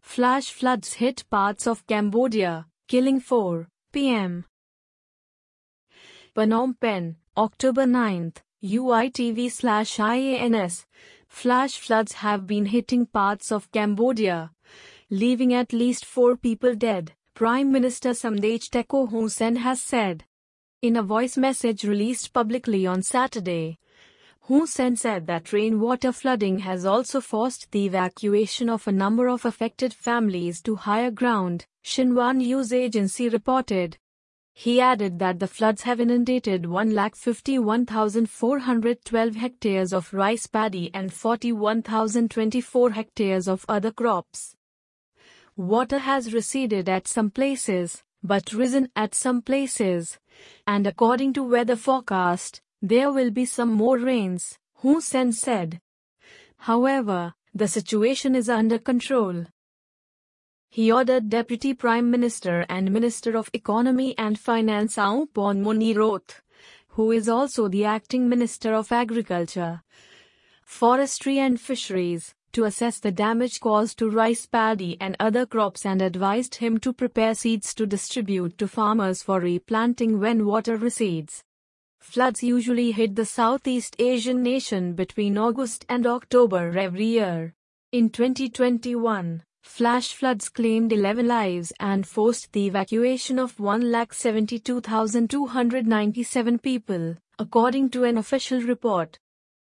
Flash floods hit parts of Cambodia, killing 4 p.m. Phnom Penh, October 9, UITV/IANS. Flash floods have been hitting parts of Cambodia, leaving at least 4 people dead, Prime Minister Samdech Techo Hun Sen has said. In a voice message released publicly on Saturday, Hun Sen said that rainwater flooding has also forced the evacuation of a number of affected families to higher ground, Xinhua news agency reported. He added that the floods have inundated 151,412 hectares of rice paddy and 41,024 hectares of other crops. Water has receded at some places, but risen at some places, and according to weather forecast, there will be some more rains, Hun Sen said. However, the situation is under control. He ordered Deputy Prime Minister and Minister of Economy and Finance Aung Muniroth, who is also the acting Minister of Agriculture, Forestry and Fisheries, to assess the damage caused to rice paddy and other crops and advised him to prepare seeds to distribute to farmers for replanting when water recedes. Floods usually hit the Southeast Asian nation between August and October every year. In 2021, flash floods claimed 11 lives and forced the evacuation of 172,297 people, according to an official report.